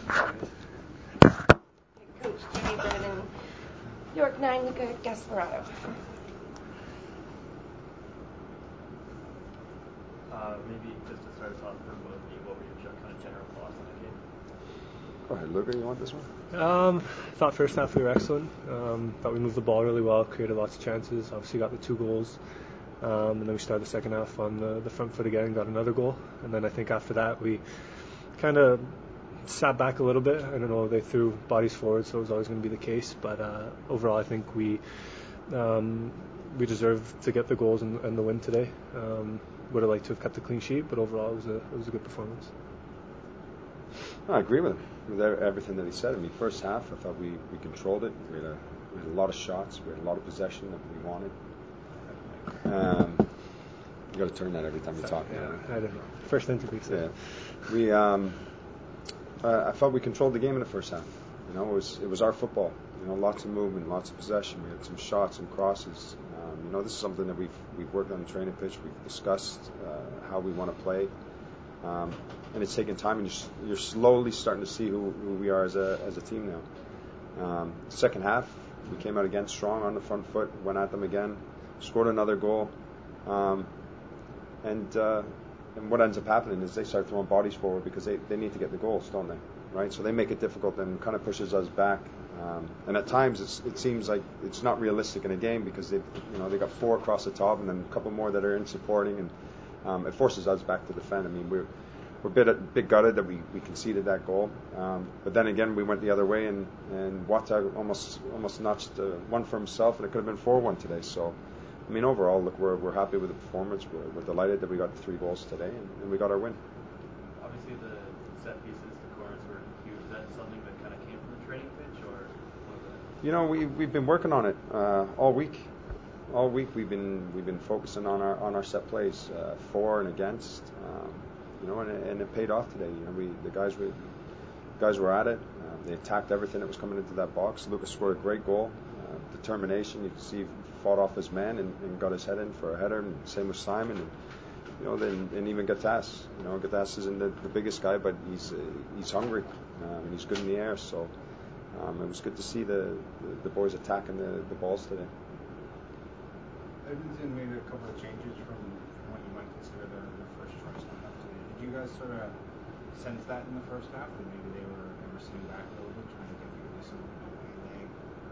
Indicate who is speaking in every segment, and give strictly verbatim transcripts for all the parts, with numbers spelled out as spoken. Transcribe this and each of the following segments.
Speaker 1: Coach Jimmy Brennan, York nine, Luca Gasparotto.
Speaker 2: Uh, maybe just to start us off for both of you, what were your kind of general thoughts on the game?
Speaker 3: Go ahead, Luca, you want this one?
Speaker 4: Um, I thought first half we were excellent. Um, thought we moved the ball really well, created lots of chances. Obviously got the two goals. Um, and then we started the second half on the, the front foot again, got another goal. And then I think after that we kind of sat back a little bit. I don't know, they threw bodies forward, so it was always going to be the case. But uh, overall, I think we um, we deserved to get the goals and, and the win today. Um, would have liked to have kept the clean sheet, but overall it was a it was a good performance.
Speaker 3: I agree with him, with everything that he said. I mean, first half, I thought we, we controlled it. We had, a, we had a lot of shots. We had a lot of possession that we wanted. Um, you got to turn that every time you
Speaker 4: Sorry,
Speaker 3: talk.
Speaker 4: Yeah,
Speaker 3: Now.
Speaker 4: I don't know. First interview. So.
Speaker 3: Yeah, we. Um, uh, I felt we controlled the game in the first half. You know, it was it was our football. You know, lots of movement, lots of possession. We had some shots, some crosses. Um, you know, this is something that we've we've worked on the training pitch. We've discussed uh, how we want to play. Um, and it's taken time, and you're, you're slowly starting to see who, who we are as a as a team now. Um, second half, we came out again strong on the front foot, went at them again, scored another goal, um, and uh, and what ends up happening is they start throwing bodies forward because they, they need to get the goals, don't they? Right? So they make it difficult and kind of pushes us back. Um, and at times it's, it seems like it's not realistic in a game because they you know they got four across the top and then a couple more that are in supporting, and um, it forces us back to defend. I mean we're we're a bit, bit gutted that we, we conceded that goal, um, but then again we went the other way and and Wata almost almost notched uh, one for himself, and it could have been four one today. So I mean overall, look, we're we're happy with the performance. We're, we're delighted that we got the three goals today and, and we got our win.
Speaker 2: Obviously the set pieces, the corners were huge. Is that something that kind of came from the training pitch, or what was that?
Speaker 3: You know, we we've been working on it uh, all week. All week we've been we've been focusing on our on our set plays, uh, for and against, um, you know, and, and it paid off today. You know, we the guys were guys were at it. Um, they attacked everything that was coming into that box. Lucas scored a great goal. Uh, determination. You can see he fought off his man and, and got his head in for a header. And same with Simon. And, you know, then and even Gatas. You know, Gatas isn't the, the biggest guy, but he's uh, he's hungry um, and he's good in the air. So um, it was good to see the the, the boys attacking the, the balls today.
Speaker 5: Edmonton made a couple of changes from what you might consider the, the first choice lineup today. Did you guys sort of sense that in the first half, that maybe they were they were sitting back a little bit, trying to get maybe some leg?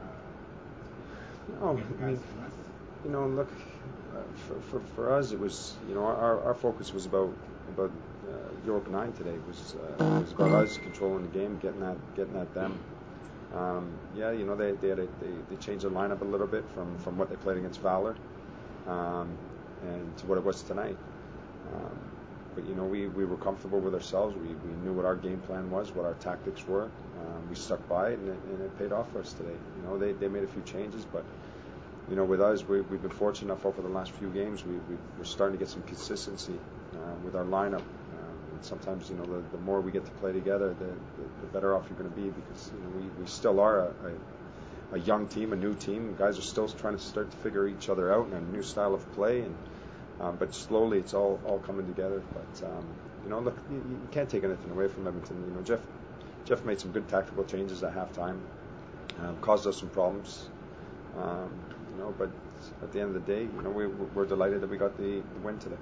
Speaker 5: Uh,
Speaker 3: no, I mean, you know, look, uh, for, for for us, it was you know our our focus was about about uh, York nine today. It was uh, it was about us controlling the game, getting at getting at them. Um, yeah, you know, they they, had a, they they changed their lineup a little bit from, from what they played against Valor. Um, and to what it was tonight. Um, but, you know, we, we were comfortable with ourselves. We, we knew what our game plan was, what our tactics were. Um, we stuck by it, and it, and it paid off for us today. You know, they, they made a few changes, but, you know, with us, we, we've been fortunate enough over the last few games. We, we, we're starting to get some consistency uh, with our lineup. Um, and sometimes, you know, the, the more we get to play together, the, the, the better off you're going to be because, you know, we, we still are a, a a young team, a new team. The guys are still trying to start to figure each other out and a new style of play. And um, but slowly, it's all, all coming together. But um, you know, look, you, you can't take anything away from Edmonton. You know, Jeff Jeff made some good tactical changes at halftime, um, caused us some problems. Um, you know, but at the end of the day, you know, we, we're delighted that we got the, the win today.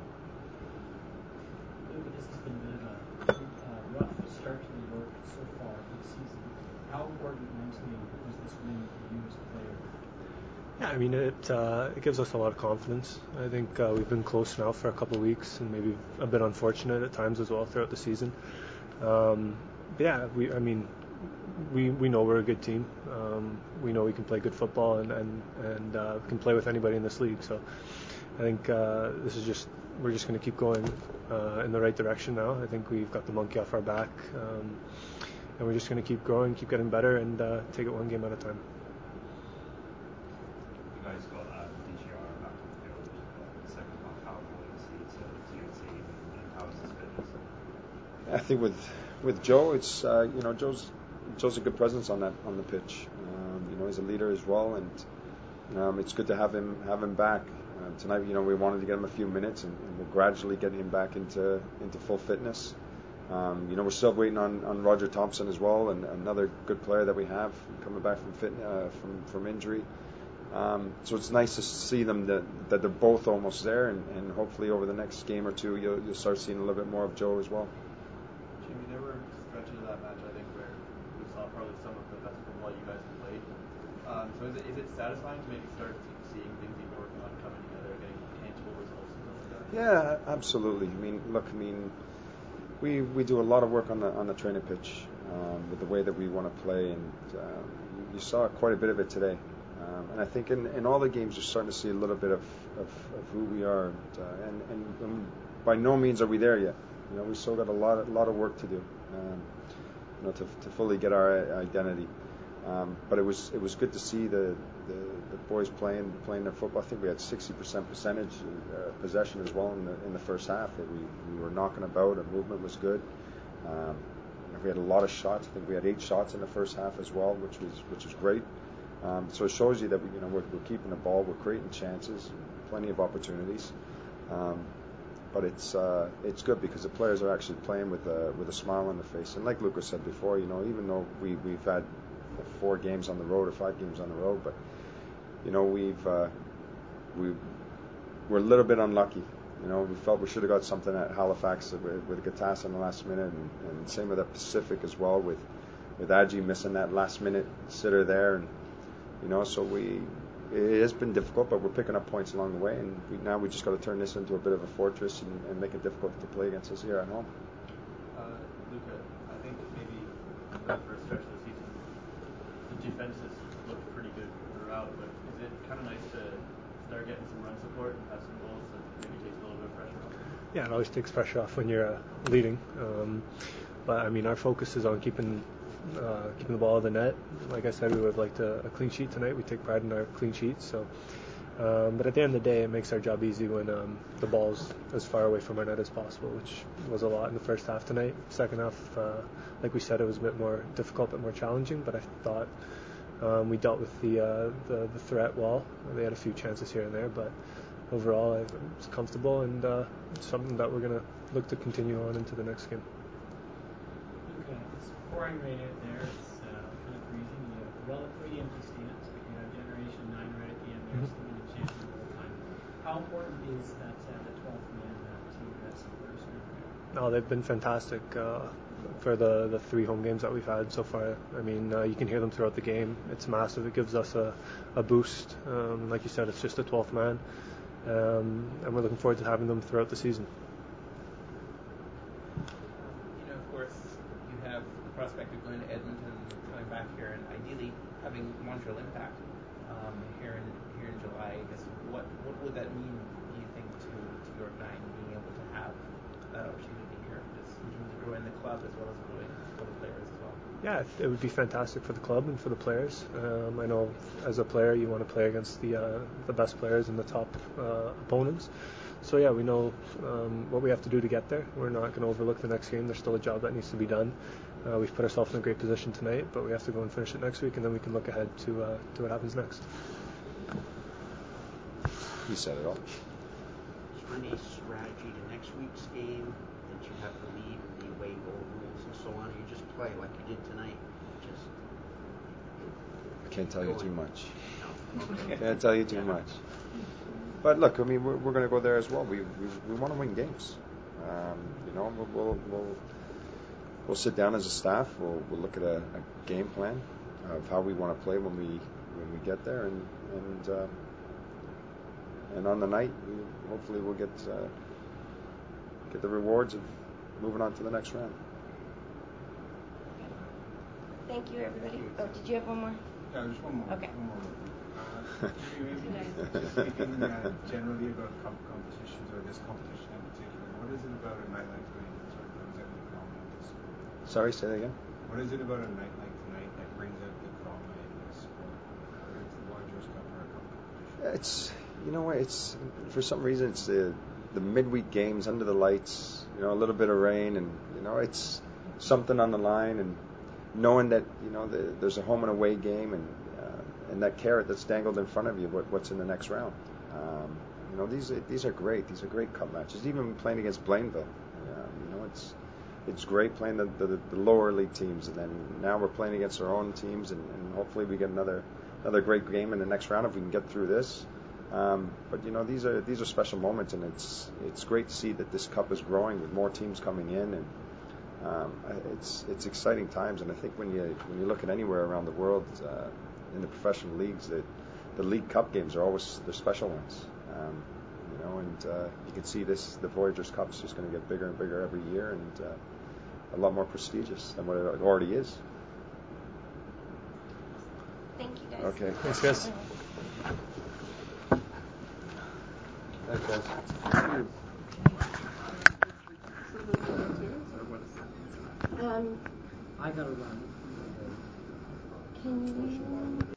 Speaker 6: This has been a bit of a uh, rough start to the York so far this season. How important mentally was this win for you as a player?
Speaker 4: Yeah, I mean, it uh, it gives us a lot of confidence. I think uh, we've been close now for a couple of weeks and maybe a bit unfortunate at times as well throughout the season. Um, but yeah, we I mean, we we know we're a good team. Um, we know we can play good football and and and uh, can play with anybody in this league. So I think uh, this is just we're just going to keep going uh, in the right direction now. I think we've got the monkey off our back. Um, And we're just going to keep growing, keep getting better, and uh, take it one game at a time.
Speaker 7: You guys got uh, D G R back on the field in the second half. How important is he to, to your team, and how is his fitness?
Speaker 3: I think with with Joe, it's uh, you know Joe's Joe's a good presence on that on the pitch. Um, you know, he's a leader as well, and um, it's good to have him have him back uh, tonight. You know, we wanted to get him a few minutes, and, and we're gradually getting him back into into full fitness. Um, you know, we're still waiting on, on Roger Thompson as well, and another good player that we have coming back from fit, uh, from from injury. Um, so it's nice to see them that, that they're both almost there, and, and hopefully over the next game or two you'll, you'll start seeing a little bit more of Joe as well.
Speaker 2: Jimmy, there were stretches of that match, I think, where we saw probably some of the best football you guys have played. Um, so is it, is it satisfying to maybe start seeing things you've been working on coming together, getting tangible results and stuff like that?
Speaker 3: Yeah, absolutely. I mean, look, I mean, we we do a lot of work on the on the training pitch um, with the way that we want to play, and um, you saw quite a bit of it today. Um, and I think in, in all the games you're starting to see a little bit of, of, of who we are, and, uh, and, and, and by no means are we there yet. You know, we still got a lot of, lot of work to do, um, you know, to, to fully get our identity. Um, but it was it was good to see the, the, the boys playing playing their football. I think we had sixty percent percentage uh, possession as well in the in the first half. We we were knocking about. Our movement was good. Um, we had a lot of shots. I think we had eight shots in the first half as well, which was which was great. Um, so it shows you that we, you know, we're, we're keeping the ball, we're creating chances, plenty of opportunities. Um, but it's uh, it's good because the players are actually playing with a with a smile on their face. And like Lucas said before, you know, even though we we've had four games on the road or five games on the road, but you know we've uh, we we're a little bit unlucky. You know, we felt we should have got something at Halifax with, with Gatas in the last minute, and, and same with the Pacific as well, with with Adji missing that last minute sitter there, and you know, so we it has been difficult, but we're picking up points along the way, and we, now we just got to turn this into a bit of a fortress and, and make it difficult to play against us here at home.
Speaker 2: Uh, Luca, I think maybe for the first stretch of the season, the defense has looked pretty good throughout, but is it kind of nice to start getting some run support and have some goals that maybe takes a little bit of pressure off?
Speaker 4: Yeah, it always takes pressure off when you're uh, leading. Um, but I mean, our focus is on keeping uh, keeping the ball in the net. Like I said, we would have liked a, a clean sheet tonight. We take pride in our clean sheets. So, um, but at the end of the day, it makes our job easy when um, the ball's as far away from our net as possible, which was a lot in the first half tonight. Second half, uh, like we said, it was a bit more difficult, a bit more challenging. But I thought um, we dealt with the, uh, the the threat well. They had a few chances here and there, but overall, I was comfortable, and uh, it's something that we're going to look to continue on into the next game.
Speaker 6: Okay, it's pouring rain out there. It's uh, kind of freezing. You have relatively empty stands, but you have Generation nine right at the end there, still in the champion the whole time. How important is that uh, the twelfth man uh, team that's the first group?
Speaker 4: No, they've been fantastic uh, for the, the three home games that we've had so far. I mean, uh, you can hear them throughout the game. It's massive. It gives us a, a boost. Um, like you said, it's just a twelfth man. Um, and we're looking forward to having them throughout the season.
Speaker 8: You know, of course, you have the prospect of going to Edmonton, coming back here, and ideally having Montreal Impact um, here in here in July. I guess what what would that mean, do you think, to, to York nine being able to have that opportunity here, just in terms of growing the club as well as growing for the players as well?
Speaker 4: Yeah, it would be fantastic for the club and for the players. Um, I know as a player you want to play against the uh, the best players and the top uh, opponents. So yeah, we know um, what we have to do to get there. We're not going to overlook the next game. There's still a job that needs to be done. Uh, we've put ourselves in a great position tonight, but we have to go and finish it next week, and then we can look ahead to uh, to what happens next.
Speaker 3: You said it all.
Speaker 9: Is there any strategy to next week's game that you have to lead in the away goal rules and so on? Or you just play like you did tonight? Just
Speaker 3: I can't tell you
Speaker 9: going.
Speaker 3: too much.
Speaker 9: No. Okay.
Speaker 3: Can't tell you too much. But look, I mean, we're, we're going to go there as well. We we, we want to win games. Um, you know, we'll, we'll we'll we'll sit down as a staff. We'll we'll look at a, a game plan of how we want to play when we when we get there, and and uh, and on the night, we, hopefully, we'll get uh, get the rewards of moving on to the next round.
Speaker 1: Thank you, everybody. Oh, did you have one more?
Speaker 5: Yeah, just one more.
Speaker 1: Okay.
Speaker 5: One more. Uh, maybe just speaking uh, generally about com- competitions or this competition in particular, what is it about a night like tonight that sort of brings out the drama in this sport?
Speaker 3: Sorry, say that again.
Speaker 5: What is it about a night like tonight that brings out the drama in this sport? Whether it's the largest cup or a cup competition?
Speaker 3: It's you know what it's for some reason it's the the midweek games under the lights. You know, a little bit of rain, and you know it's something on the line, and knowing that you know the, there's a home and away game, and uh, and that carrot that's dangled in front of you, what, what's in the next round. Um, you know, these are, these are great. These are great cup matches. Even playing against Blainville, um, you know, it's it's great playing the, the, the lower league teams, and then now we're playing against our own teams, and, and hopefully we get another another great game in the next round if we can get through this. Um, but you know, these are these are special moments, and it's it's great to see that this cup is growing with more teams coming in, and um, it's it's exciting times. And I think when you when you look at anywhere around the world uh, in the professional leagues, that the League Cup games are always they're special ones. Um, you know, and uh, you can see this the Voyageurs Cup is just going to get bigger and bigger every year, and uh, a lot more prestigious than what it already is.
Speaker 1: Thank you, guys.
Speaker 3: Okay.
Speaker 4: Thanks, guys.
Speaker 3: Thanks, guys.
Speaker 1: Um,
Speaker 6: I gotta run.
Speaker 1: can you